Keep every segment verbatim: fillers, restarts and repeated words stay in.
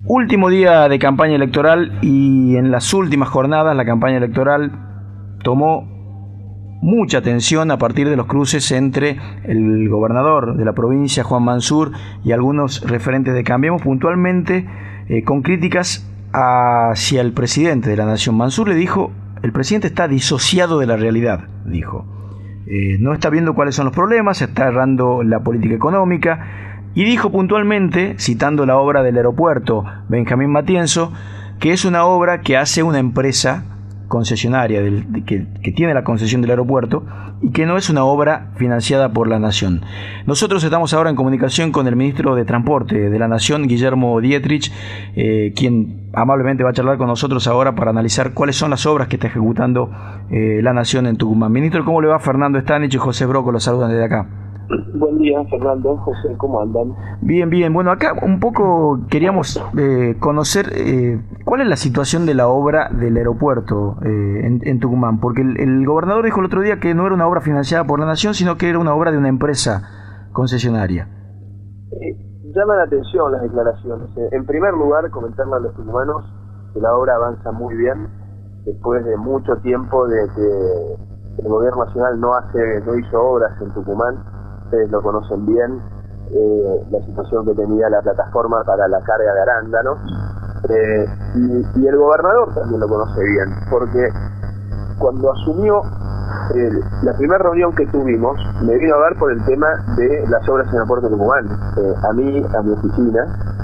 Último día de campaña electoral y en las últimas jornadas la campaña electoral tomó mucha atención a partir de los cruces entre el gobernador de la provincia, Juan Mansur, y algunos referentes de Cambiemos, puntualmente eh, con críticas hacia el presidente de la Nación. Mansur le dijo: el presidente está disociado de la realidad, dijo. Eh, no está viendo cuáles son los problemas, está errando la política económica. Y dijo puntualmente, citando la obra del aeropuerto Benjamín Matienzo, que es una obra que hace una empresa concesionaria del, que, que tiene la concesión del aeropuerto y que no es una obra financiada por la Nación. Nosotros estamos ahora en comunicación con el ministro de Transporte de la Nación, Guillermo Dietrich, eh, quien amablemente va a charlar con nosotros ahora para analizar cuáles son las obras que está ejecutando eh, la Nación en Tucumán. Ministro, ¿cómo le va? Fernando Stanich y José Broco los saludan desde acá. Buen día, Fernando, José, ¿cómo andan? Bien, bien. Bueno, acá un poco queríamos eh, conocer eh, cuál es la situación de la obra del aeropuerto eh, en, en Tucumán, porque el, el gobernador dijo el otro día que no era una obra financiada por la Nación, sino que era una obra de una empresa concesionaria. Eh, llaman la atención las declaraciones. En primer lugar, comentarle a los tucumanos que la obra avanza muy bien, después de mucho tiempo de que el gobierno nacional no hace, no hizo obras en Tucumán. Ustedes lo conocen bien, eh, la situación que tenía la plataforma para la carga de arándanos, eh, y, y el gobernador también lo conoce bien, porque cuando asumió eh, la primera reunión que tuvimos, me vino a ver por el tema de las obras en el puerto de Tucumán, eh, a mí, a mi oficina,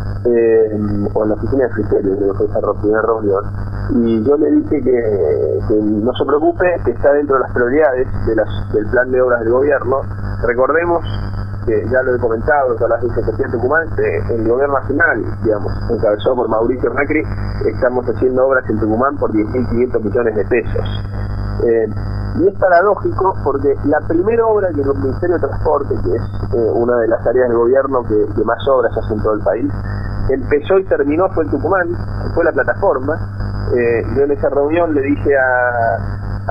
eh, o en la oficina de Frigerio, que fue esa primera reunión, y yo le dije que, que no se preocupe, que está dentro de las prioridades de las, del plan de obras del gobierno. Recordemos que ya lo he comentado todas las veces que en Tucumán, que el gobierno nacional, digamos, encabezado por Mauricio Macri, estamos haciendo obras en Tucumán por diez mil quinientos millones de pesos. Eh, y es paradójico porque la primera obra que el Ministerio de Transporte, que es eh, una de las áreas del gobierno que, que más obras hace en todo el país, empezó y terminó fue en Tucumán, fue la plataforma. Eh, yo en esa reunión le dije a,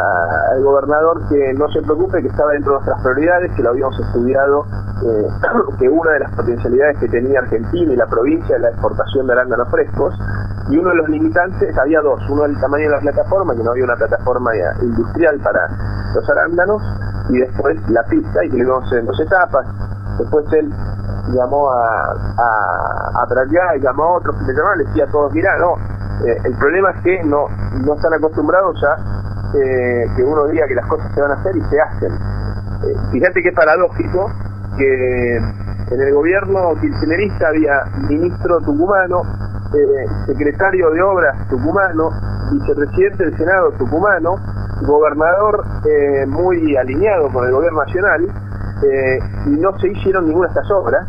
a, al gobernador que no se preocupe, que estaba dentro de nuestras prioridades, que lo habíamos estudiado, eh, que una de las potencialidades que tenía Argentina y la provincia es la exportación de arándanos frescos, y uno de los limitantes, había dos: uno el tamaño de la plataforma, que no había una plataforma industrial para los arándanos, y después la pista, y que le íbamos en dos etapas. Después él llamó a a, a Traquia, y llamó a otros que le llamaban, le decía a todos: mirá, no, eh, el problema es que no, no están acostumbrados ya eh, que uno diga que las cosas se van a hacer y se hacen. Eh, fíjate que es paradójico que en el gobierno kirchnerista había ministro tucumano, eh, secretario de obras tucumano, vicepresidente del Senado tucumano, gobernador eh, muy alineado con el gobierno nacional, eh, y no se hicieron ninguna de estas obras.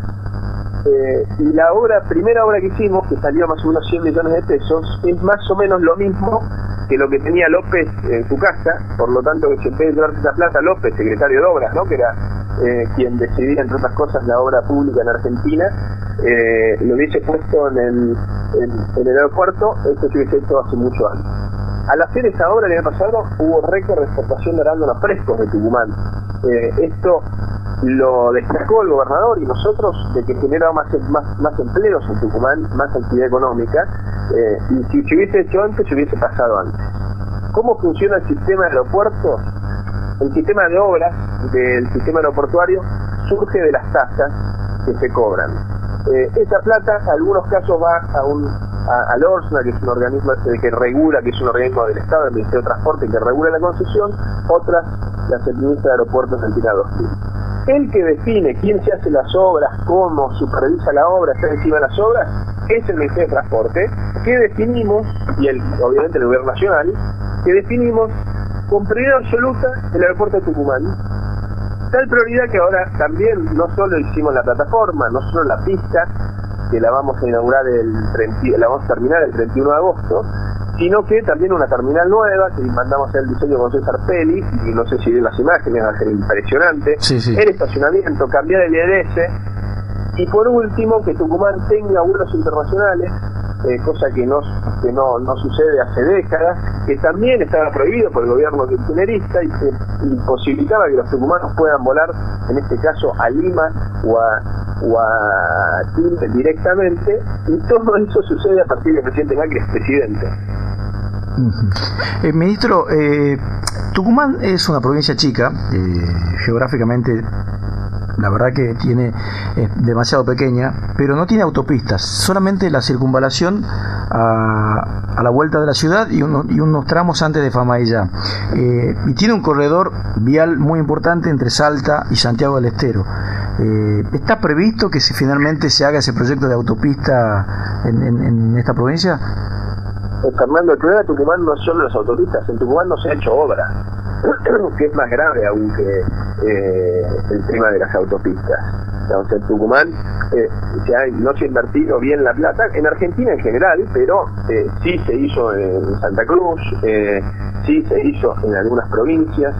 Eh, y la obra, primera obra que hicimos, que salió más o menos cien millones de pesos, es más o menos lo mismo que lo que tenía López en su casa. Por lo tanto, que se en vez de llevarse esa plata, López, secretario de obras, ¿no?, que era eh, quien decidía, entre otras cosas, la obra pública en Argentina, eh, lo hubiese puesto en el, en, en el aeropuerto. Esto se hubiese hecho hace mucho antes. Al hacer esa obra el año pasado hubo récord de exportación de arándanos frescos de Tucumán. Eh, esto lo destacó el gobernador y nosotros, de que genera más, más, más empleos en Tucumán, más actividad económica, eh, y si se hubiese hecho antes, se hubiese pasado antes. ¿Cómo funciona el sistema de aeropuertos? El sistema de obras del sistema aeroportuario surge de las tasas que se cobran. Eh, esa plata, en algunos casos, va a un a, al ORSNA, que es un organismo que regula, que es un organismo del Estado, del Ministerio de Transporte, que regula la concesión. Otras las administra Aeropuertos Argentina dos mil. El que define quién se hace las obras, cómo supervisa la obra, está encima de las obras, es el Ministerio de Transporte, que definimos, y el, obviamente el Gobierno Nacional, que definimos con prioridad absoluta el aeropuerto de Tucumán. Tal prioridad que ahora también no solo hicimos la plataforma, no solo la pista, que la vamos a inaugurar el treinta, la vamos a terminar el treinta y uno de agosto, sino que también una terminal nueva, que mandamos el diseño con César Peli, y no sé si ven las imágenes, va a ser impresionante, sí, sí. El estacionamiento, cambiar el I R S, y por último, que Tucumán tenga vuelos internacionales, eh, cosa que no que no, no sucede hace décadas, que también estaba prohibido por el gobierno kirchnerista y que imposibilitaba que los tucumanos puedan volar, en este caso a Lima o a, Guatil directamente, y todo eso sucede a partir del presidente Macri es presidente. Uh-huh. Eh, ministro, eh, Tucumán es una provincia chica, eh, geográficamente la verdad que tiene es demasiado pequeña, pero no tiene autopistas, solamente la circunvalación a, a la vuelta de la ciudad y, uno, y unos tramos antes de Famaillá. Eh, y tiene un corredor vial muy importante entre Salta y Santiago del Estero. Eh, ¿Está previsto que si finalmente se haga ese proyecto de autopista en, en, en esta provincia? Fernando, el problema de Tucumán no es solo las autopistas, en Tucumán no se ha hecho obra, que es más grave aún que eh, el tema de las autopistas. Entonces, en Tucumán eh, se ha, no se ha invertido bien la plata, en Argentina en general, pero eh, sí se hizo en Santa Cruz, eh, sí se hizo en algunas provincias,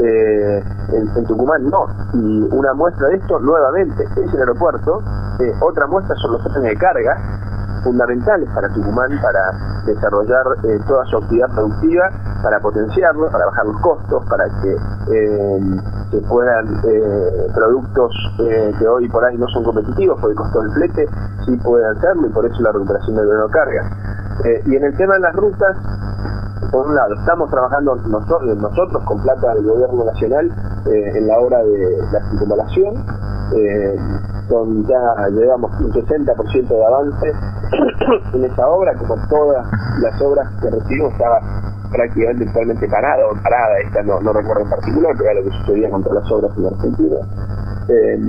eh, en, en Tucumán no. Y una muestra de esto, nuevamente, es el aeropuerto, eh, otra muestra son los trenes de carga, fundamentales para Tucumán para desarrollar eh, toda su actividad productiva, para potenciarlo, para bajar los costos, para que eh, se puedan eh, productos eh, que hoy por ahí no son competitivos por el costo del flete, sí pueden hacerlo, y por eso la recuperación del bono de cargas. Eh, y en el tema de las rutas, por un lado, estamos trabajando nosotros, nosotros con plata del gobierno nacional eh, en la obra de la circunvalación. Eh, con, ya llevamos un sesenta por ciento de avance en esa obra, como todas las obras que recibimos estaba prácticamente totalmente parada o parada, esta no, no recuerdo en particular, pero era lo que sucedía con todas las obras en Argentina. Eh,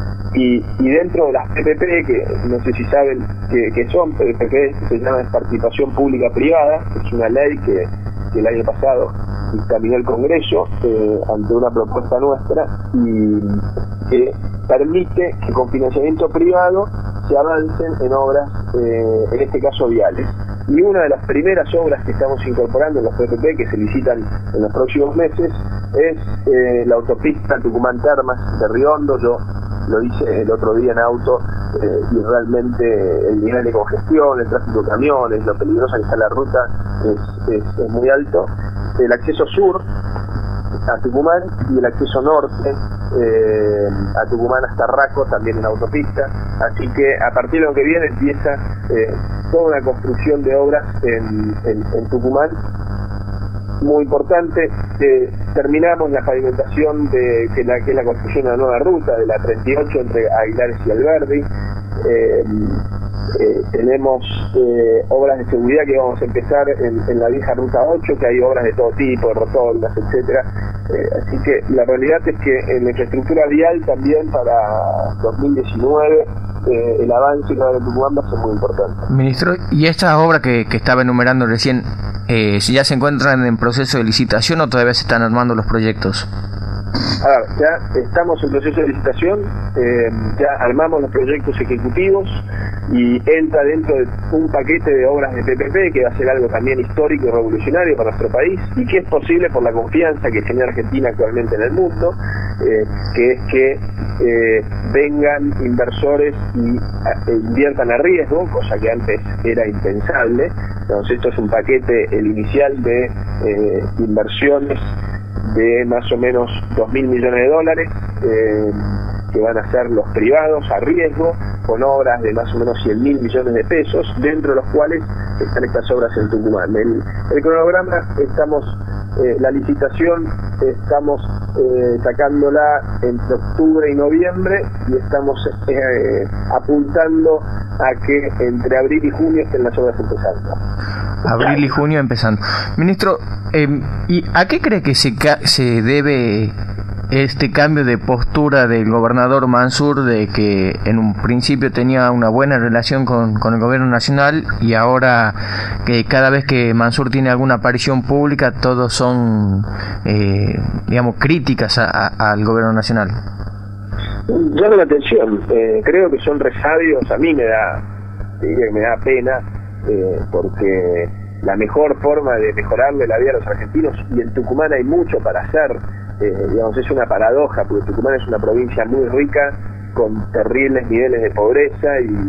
y, y dentro de las P P P, que no sé si saben que, que son P P P, se llama participación pública privada, es una ley que, que el año pasado dictaminó el Congreso eh, ante una propuesta nuestra, y que permite que con financiamiento privado se avancen en obras, eh, en este caso viales. Y una de las primeras obras que estamos incorporando en los P P P, que se licitan en los próximos meses, es eh, la autopista Tucumán-Termas de Riondo. Yo lo hice el otro día en auto eh, y realmente el nivel de congestión, el tráfico de camiones, lo peligrosa que está la ruta es, es, es muy alto. El acceso sur a Tucumán y el acceso norte eh, a Tucumán hasta Raco también en autopista, así que a partir de lo que viene empieza eh, toda una construcción de obras en, en, en Tucumán muy importante. Eh, terminamos la pavimentación de que, la, que es la construcción de la nueva ruta de la treinta y ocho entre Aguilares y Alberdi. eh, Eh, tenemos eh, obras de seguridad que vamos a empezar en, en la vieja ruta ocho, que hay obras de todo tipo, de rotondas, etcétera. Eh, así que la realidad es que en la infraestructura vial también para dos mil diecinueve eh, el avance de Tucumán va a ser muy importante. Ministro, ¿y estas obras que, que estaba enumerando recién, eh, si ya se encuentran en proceso de licitación o todavía se están armando los proyectos? A ver, ya estamos en proceso de licitación, eh, ya armamos los proyectos ejecutivos y entra dentro de un paquete de obras de P P P que va a ser algo también histórico y revolucionario para nuestro país, y que es posible por la confianza que tiene Argentina actualmente en el mundo, eh, que es que eh, vengan inversores y e inviertan a riesgo, cosa que antes era impensable. Entonces esto es un paquete, el inicial de eh, inversiones de más o menos dos mil millones de dólares eh, que van a ser los privados a riesgo, con obras de más o menos cien mil millones de pesos, dentro de los cuales están estas obras en Tucumán. El, el cronograma, estamos eh, la licitación estamos eh, sacándola entre octubre y noviembre, y estamos eh, apuntando a que entre abril y junio estén las obras empezando. Abril y junio empezando. Ministro, eh, ¿y a qué cree que se, ca- se debe este cambio de postura del gobernador Mansur, de que en un principio tenía una buena relación con, con el gobierno nacional, y ahora que cada vez que Mansur tiene alguna aparición pública todos son, eh, digamos, críticas a, a, al gobierno nacional? Llama la atención, eh, creo que son resabios. A mí me da, diría que me da pena, eh, porque la mejor forma de mejorarle la vida a los argentinos, y en Tucumán hay mucho para hacer, eh, digamos, es una paradoja, porque Tucumán es una provincia muy rica, con terribles niveles de pobreza y,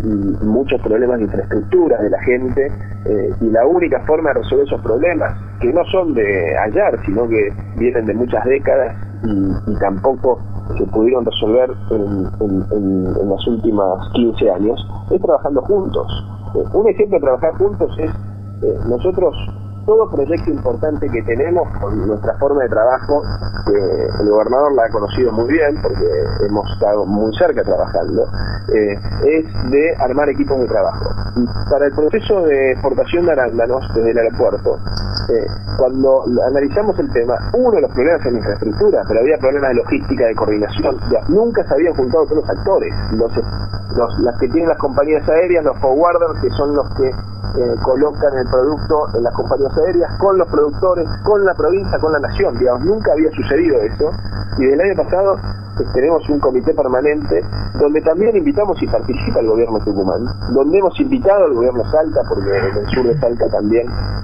y muchos problemas de infraestructura de la gente, eh, y la única forma de resolver esos problemas, que no son de ayer, sino que vienen de muchas décadas, y, y tampoco se pudieron resolver en, en, en, en las últimas quince años, es trabajando juntos. Eh, un ejemplo de trabajar juntos es eh, nosotros, todo proyecto importante que tenemos con nuestra forma de trabajo, eh, el gobernador la ha conocido muy bien porque hemos estado muy cerca trabajando, eh, es de armar equipos de trabajo. Y para el proceso de exportación de arándanos desde el aeropuerto, eh, cuando analizamos el tema, uno de los problemas en la infraestructura, pero había problemas de logística, de coordinación, ya, nunca se habían juntado todos los actores, los, los, las que tienen las compañías aéreas, los forwarders, que son los que Eh, colocan el producto en las compañías aéreas, con los productores, con la provincia, con la nación, digamos, nunca había sucedido eso, y del año pasado pues, tenemos un comité permanente donde también invitamos y participa el gobierno de Tucumán, donde hemos invitado al gobierno de Salta, porque en el sur de Salta también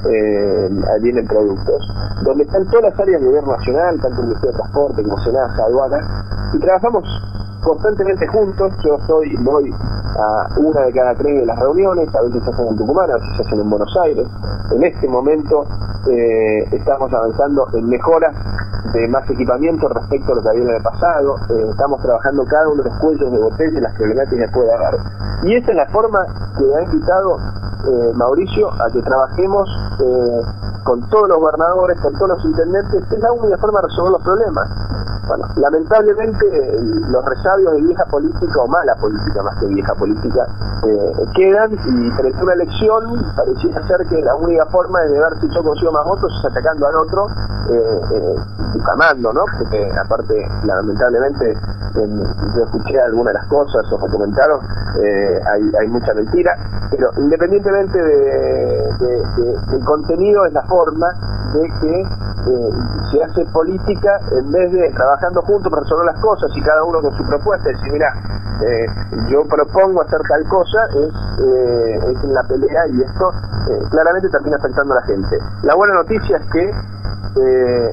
eh, vienen productos, donde están todas las áreas del gobierno nacional, tanto el Ministerio de Transporte como Senasa, Aduana, y trabajamos constantemente juntos. Yo soy, voy a una de cada tres de las reuniones, a veces se hacen en Tucumán, a veces se hacen en Buenos Aires. En este momento eh, estamos avanzando en mejoras de más equipamiento respecto a lo que había en el pasado. Eh, estamos trabajando cada uno de los cuellos de botella y las problemáticas que puede haber. Y esa es la forma que ha invitado eh, Mauricio a que trabajemos eh, con todos los gobernadores, con todos los intendentes. Es la única forma de resolver los problemas. Bueno, lamentablemente los resabios de vieja política, o mala política más que vieja política, eh, quedan, y frente a una elección pareciera ser que la única forma es de ver si yo consigo más votos es atacando al otro, eh, eh, difamando, ¿no? Porque aparte, lamentablemente, en, yo escuché algunas de las cosas o me comentaron, eh, hay, hay mucha mentira, pero independientemente de, de, de, del contenido, es la forma de que eh, se hace política en vez de trabajando juntos para resolver las cosas y cada uno con su propuesta. Decir, mira, eh, yo propongo hacer tal cosa, es, eh, es en la pelea, y esto eh, claramente termina afectando a la gente. La buena noticia es que eh,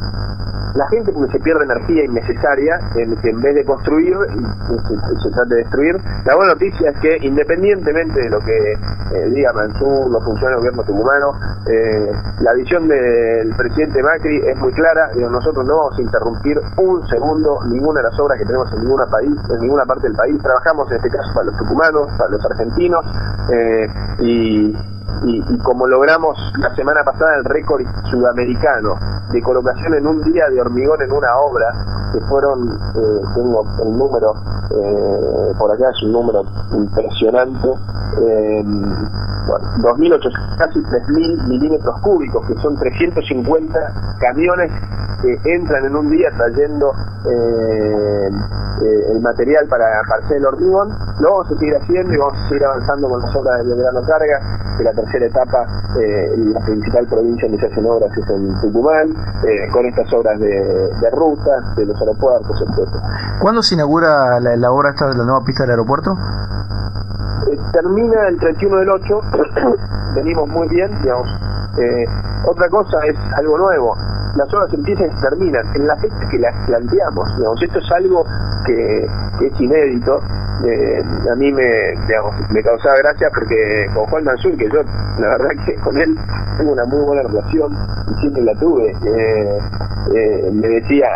la gente, porque se pierde energía innecesaria en que en vez de construir se, se trata de destruir. La buena noticia es que independientemente de lo que eh, diga Mansur, los funcionarios del gobierno tucumano, eh, la visión del presidente Macri es muy clara. Digo, nosotros no vamos a interrumpir un segundo ninguna de las obras que tenemos en ninguna país, en ninguna parte del país. Trabajamos en este caso para los tucumanos, para los argentinos, eh, y Y, y como logramos la semana pasada el récord sudamericano de colocación en un día de hormigón en una obra, que fueron, eh, tengo el número, eh, por acá es un número impresionante, eh, bueno, dos mil ochocientos, casi tres mil milímetros cúbicos, que son trescientos cincuenta camiones que entran en un día trayendo eh, eh, el material para, para hacer el hormigón. Lo vamos a seguir haciendo y vamos a seguir avanzando con las obras de Belgrano Carga, que la tercera etapa, eh, la principal provincia donde se hacen obras es en Tucumán, eh, con estas obras de, de rutas, de los aeropuertos, etcétera. ¿Cuándo se inaugura la, la obra esta de la nueva pista del aeropuerto? Eh, termina el treinta y uno del ocho, venimos muy bien, digamos. Eh, otra cosa es algo nuevo. Las obras empiezan y se terminan en la fecha que las planteamos, digamos. Esto es algo que, que es inédito. Eh, a mí me, digamos, me causaba gracia porque con Juan Mansur, que yo la verdad que con él tengo una muy buena relación y siempre la tuve, eh, eh, me decía,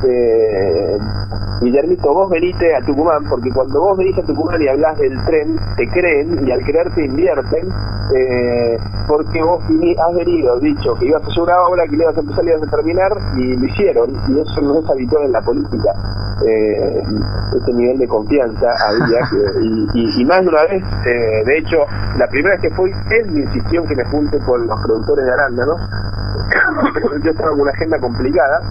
eh, Guillermito, vos venite a Tucumán, porque cuando vos venís a Tucumán y hablas del tren, te creen, y al creer te invierten, eh, porque vos has venido, dicho que ibas a hacer una obra, que le ibas a empezar y ibas a terminar, y lo hicieron, y eso no es habitual en la política. Eh, ese nivel de confianza había, que, y, y, y más de una vez, eh, de hecho, la primera vez que fui, él me insistió en que me junte con los productores de arándanos. Yo estaba con una agenda complicada,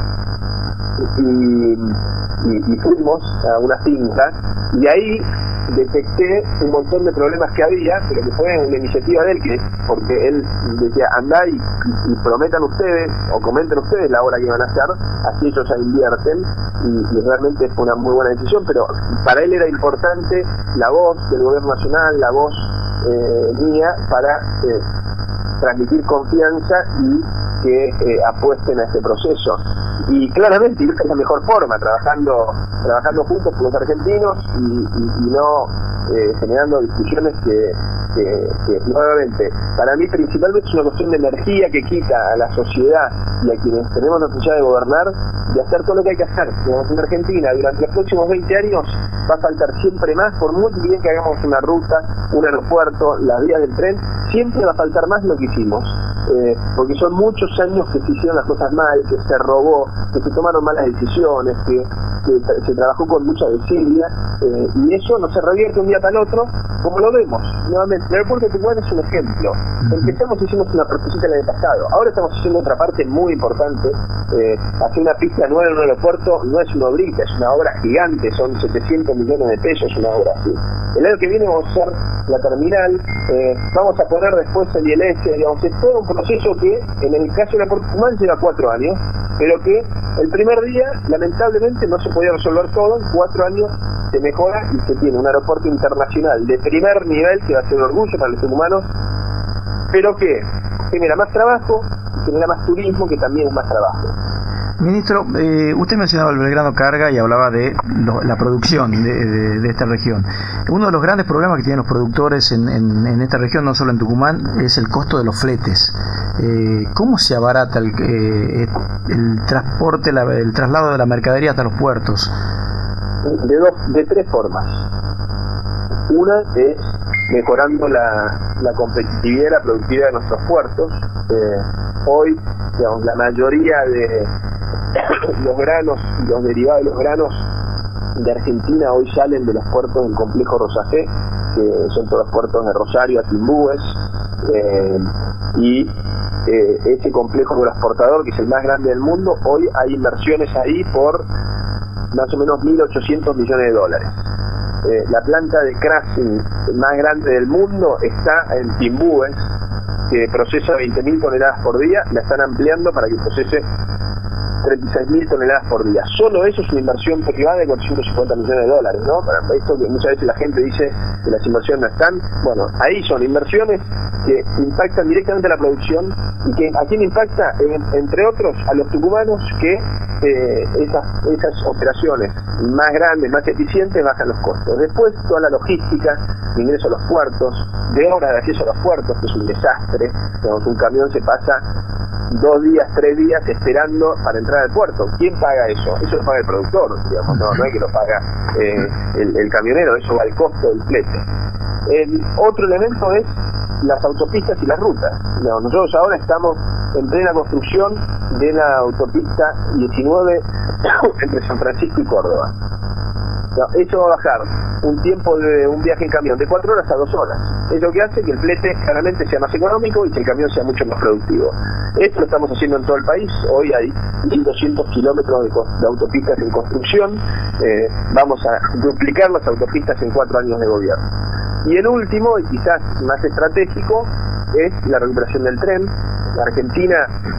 y, y, y fuimos a una finca, y ahí detecté un montón de problemas que había, pero que fue una iniciativa de él, que porque él decía, andá y, y, y prometan ustedes, o comenten ustedes la obra que van a hacer, así ellos ya invierten, y, y realmente fue una muy buena decisión, pero para él era importante la voz del gobierno nacional, la voz eh, mía, para eh, transmitir confianza y que eh, apuesten a este proceso. Y claramente esta es la mejor forma, trabajando trabajando juntos con los argentinos y, y, y no eh, generando discusiones que, que, que nuevamente, para mí principalmente es una cuestión de energía que quita a la sociedad y a quienes tenemos la posibilidad de gobernar, de hacer todo lo que hay que hacer. Digamos, en Argentina, durante los próximos veinte años, va a faltar siempre más, por muy bien que hagamos una ruta, un aeropuerto, las vías del tren, siempre va a faltar más de lo que hicimos. Eh, porque son muchos años que se hicieron las cosas mal, que se robó, que se tomaron malas decisiones, que, que se trabajó con mucha desidia, eh, y eso no se revierte un día para el otro, como lo vemos. Nuevamente, el aeropuerto de Tucumán es un ejemplo. Empezamos, hicimos una partecita el año pasado, ahora estamos haciendo otra parte muy importante. Eh, hacer una pista nueva en un aeropuerto no es una obrita, es una obra gigante, son setecientos millones de pesos, una obra así. El año que viene vamos a hacer la terminal, eh, vamos a poner después el I L S, digamos, es todo un proceso que en el caso del aeropuerto Tucumán lleva cuatro años, pero que el primer día lamentablemente no se podía resolver todo, en cuatro años se mejora y se tiene un aeropuerto internacional de primer nivel que va a ser un orgullo para los tucumanos, pero que genera más trabajo y genera más turismo, que también es más trabajo. Ministro, eh, usted mencionaba el Belgrano Carga y hablaba de lo, la producción de, de, de esta región. Uno de los grandes problemas que tienen los productores en, en, en esta región, no solo en Tucumán, es el costo de los fletes. Eh, ¿Cómo se abarata el, eh, el transporte, la, el traslado de la mercadería hasta los puertos? De, dos, de tres formas. Una es mejorando la, la competitividad y la productividad de nuestros puertos. Eh, hoy, digamos, la mayoría de los granos y los derivados de los granos de Argentina hoy salen de los puertos del complejo Rosafé, que son todos los puertos de Rosario a Timbúes, eh, y eh, ese complejo transportador, que es el más grande del mundo, hoy hay inversiones ahí por más o menos mil ochocientos millones de dólares. Eh, la planta de crushing más grande del mundo está en Timbúes, que procesa veinte mil toneladas por día, la están ampliando para que procese treinta y seis mil toneladas por día. Solo eso es una inversión privada de cuatrocientos cincuenta millones de dólares, ¿no? Para esto que muchas veces la gente dice que las inversiones no están, bueno, ahí son inversiones que impactan directamente a la producción y que a quién impacta, eh, entre otros, a los tucumanos, que eh, esas, esas operaciones más grandes, más eficientes, bajan los costos. Después toda la logística de ingreso a los puertos, de horas de acceso a los puertos, que es un desastre. Digamos, un camión se pasa dos días, tres días esperando para entrar al puerto. ¿Quién paga eso? Eso lo paga el productor, digamos, no, no es que lo paga eh, el, el camionero, eso va al costo del flete. El otro elemento es las autopistas y las rutas. No, nosotros ahora estamos en plena construcción de la autopista diecinueve entre San Francisco y Córdoba. No, eso va a bajar un tiempo de un viaje en camión de cuatro horas a dos horas. Es lo que hace que el flete claramente sea más económico y que el camión sea mucho más productivo. Esto lo estamos haciendo en todo el país. Hoy hay mil doscientos kilómetros de, de autopistas en construcción. Eh, vamos a duplicar las autopistas en cuatro años de gobierno. Y el último, y quizás más estratégico, es la recuperación del tren. La Argentina,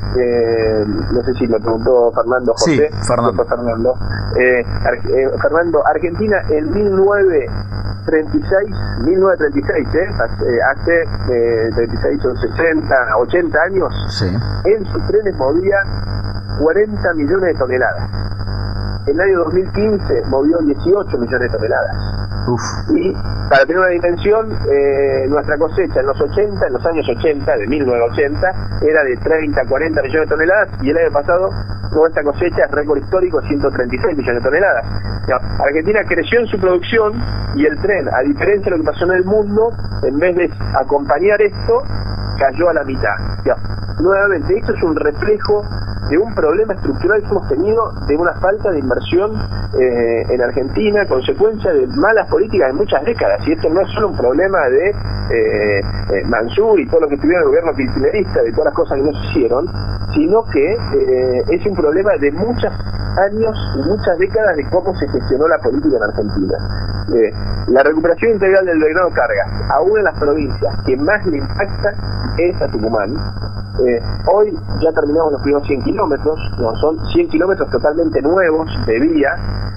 eh, no sé si me preguntó Fernando José. Sí, Fernando. Fernando. Eh, Ar- eh, Fernando, Argentina en mil novecientos treinta y seis, mil novecientos treinta y seis, eh, hace, hace eh, treinta y seis o sesenta, ochenta años, sí, en sus trenes movía cuarenta millones de toneladas. En el año dos mil quince movió dieciocho millones de toneladas. Uf. Y para tener una dimensión, eh, nuestra cosecha en los ochenta, en los años ochenta, de mil novecientos ochenta, era de treinta, cuarenta millones de toneladas, y el año pasado nuestra cosecha es récord histórico, ciento treinta y seis millones de toneladas. Argentina creció en su producción y el tren, a diferencia de lo que pasó en el mundo, en vez de acompañar esto, cayó a la mitad. Nuevamente, esto es un reflejo de un problema estructural que hemos tenido, de una falta de inversión eh, en Argentina, consecuencia de malas políticas de muchas décadas. Y esto no es solo un problema de eh, eh, Mansur y todo lo que tuvieron el gobierno kirchnerista, de todas las cosas que no se hicieron, sino que eh, es un problema de muchos años y muchas décadas de cómo se gestionó la política en Argentina. Eh, la recuperación integral del Belgrano Cargas, a una de las provincias que más le impacta es a Tucumán. Eh, hoy ya terminamos los primeros cien kilómetros, no, son cien kilómetros totalmente nuevos de vía,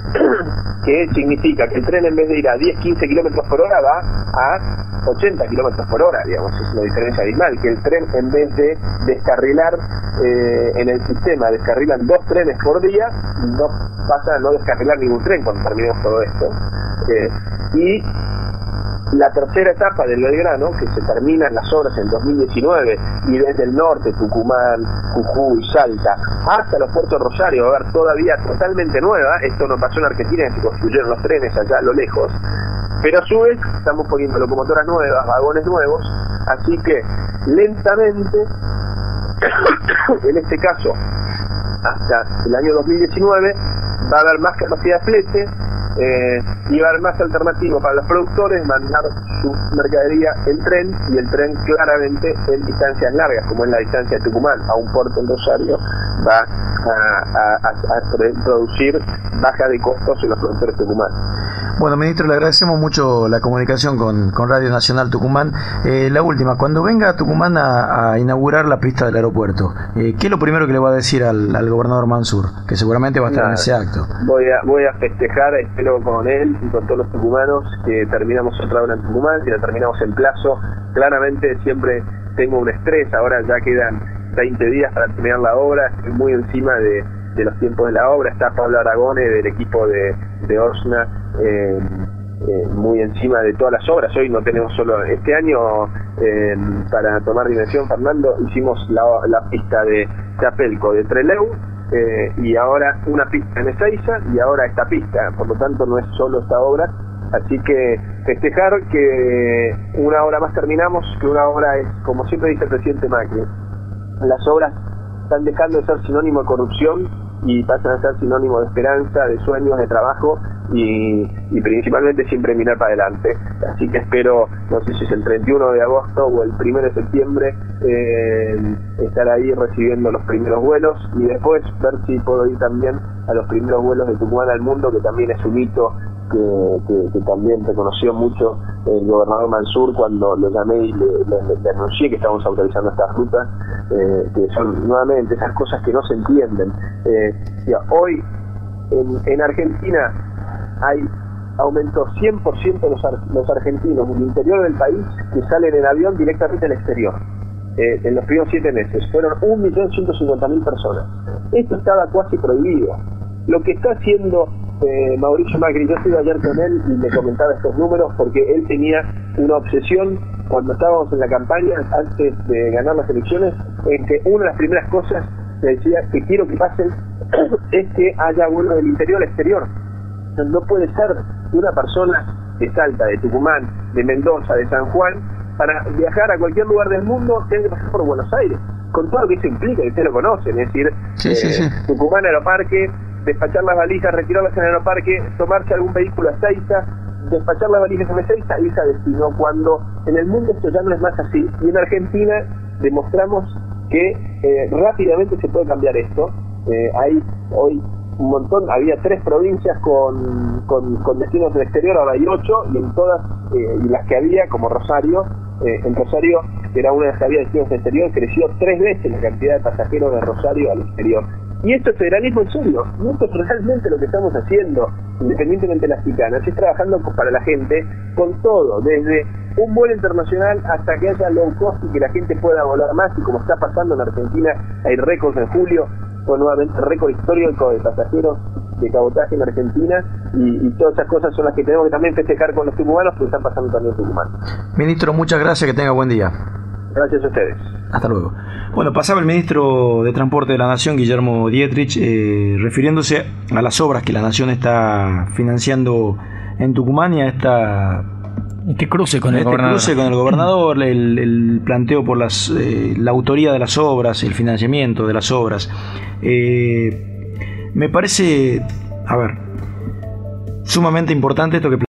que significa que el tren, en vez de ir a diez, quince kilómetros por hora, va a ochenta kilómetros por hora, digamos, es una diferencia abismal. Que el tren, en vez de descarrilar eh, en el sistema, descarrilan dos trenes por día, no pasa a no descarrilar ningún tren cuando terminemos todo esto. Eh, y la tercera etapa del Belgrano, que se terminan las obras en dos mil diecinueve, y desde el norte, Tucumán, Jujuy, Salta, hasta los puertos de Rosario, va a haber todavía totalmente nueva. Esto no pasó en Argentina, que se construyeron los trenes allá a lo lejos, pero a su vez estamos poniendo locomotoras nuevas, vagones nuevos, así que lentamente, en este caso, hasta el año dos mil diecinueve, va a haber más capacidad de flete, eh, y va a haber más alternativo para los productores mandar su mercadería en tren, y el tren claramente en distancias largas, como es la distancia de Tucumán a un puerto en Rosario, va a, a, a, a producir baja de costos en los productores de Tucumán. Bueno, ministro, le agradecemos mucho la comunicación con, con Radio Nacional Tucumán. Eh, la última, cuando venga a Tucumán a, a inaugurar la pista del aeropuerto, eh, ¿qué es lo primero que le va a decir al, al gobernador Mansur? Que seguramente va a estar Nada, en ese acto. Voy a, voy a festejar, espero con él y con todos los tucumanos, que terminamos otra obra en Tucumán, que la terminamos en plazo. Claramente siempre tengo un estrés, ahora ya quedan veinte días para terminar la obra, estoy muy encima de, de los tiempos de la obra. Está Pablo Aragone del equipo de, de Osna, eh, eh, muy encima de todas las obras. Hoy no tenemos solo este año, eh, para tomar dimensión, Fernando, hicimos la, la pista de Chapelco, de Trelew, eh, y ahora una pista en Ezeiza, y ahora esta pista. Por lo tanto no es solo esta obra, así que festejar que una hora más terminamos, que una obra es, como siempre dice el presidente Macri, las obras están dejando de ser sinónimo de corrupción y pasan a ser sinónimo de esperanza, de sueños, de trabajo, y, y principalmente siempre mirar para adelante. Así que espero, no sé si es el treinta y uno de agosto o el primero de septiembre, eh, estar ahí recibiendo los primeros vuelos, y después ver si puedo ir también a los primeros vuelos de Tucumán al mundo, que también es un hito que, que, que también reconoció mucho el gobernador Mansur cuando lo llamé y le, le, le anuncié que estábamos autorizando estas rutas, eh, que son nuevamente esas cosas que no se entienden. Eh, ya, hoy en, en Argentina hay aumentó cien por ciento los, ar, los argentinos del interior del país que salen en avión directamente al exterior. Eh, en los primeros siete meses fueron un millón ciento cincuenta mil personas. Esto estaba casi prohibido. Lo que está haciendo eh, Mauricio Macri, yo estuve ayer con él y le comentaba estos números porque él tenía una obsesión cuando estábamos en la campaña antes de ganar las elecciones, en que una de las primeras cosas que decía que quiero que pasen es que haya vuelos del interior al exterior. No puede ser que una persona de Salta, de Tucumán, de Mendoza, de San Juan, para viajar a cualquier lugar del mundo tenga que pasar por Buenos Aires, con todo lo que eso implica, que ustedes lo conocen, es decir, sí, eh, sí, sí. Tucumán Aeroparque, despachar las valijas, retirarlas en el aeroparque, tomarse algún vehículo a Ezeiza, despachar las valijas en Ezeiza y irse a destino, cuando en el mundo esto ya no es más así, y en Argentina demostramos que eh, rápidamente se puede cambiar esto. Eh, hay hoy un montón, había tres provincias con, con, con destinos del exterior, ahora hay ocho, y en todas, eh, y las que había, como Rosario, eh, en Rosario, que era una de las que había destinos del exterior, creció tres veces la cantidad de pasajeros de Rosario al exterior. Y esto es federalismo en serio, y esto es realmente lo que estamos haciendo, independientemente de las picanas, es trabajando para la gente con todo, desde un vuelo internacional hasta que haya low cost y que la gente pueda volar más, y como está pasando en Argentina, hay récords en julio, fue nuevamente récord histórico de pasajeros de cabotaje en Argentina, y, y todas esas cosas son las que tenemos que también festejar con los tucumanos, porque están pasando también en Tucumán. Ministro, muchas gracias, que tenga buen día. Gracias a ustedes. Hasta luego. Bueno, pasaba el ministro de Transporte de la Nación, Guillermo Dietrich, eh, refiriéndose a las obras que la Nación está financiando en Tucumán y a esta... Este cruce con el este gobernador. cruce con el gobernador, el, el planteo por las, eh, la autoría de las obras, el financiamiento de las obras. Eh, me parece, a ver, sumamente importante esto que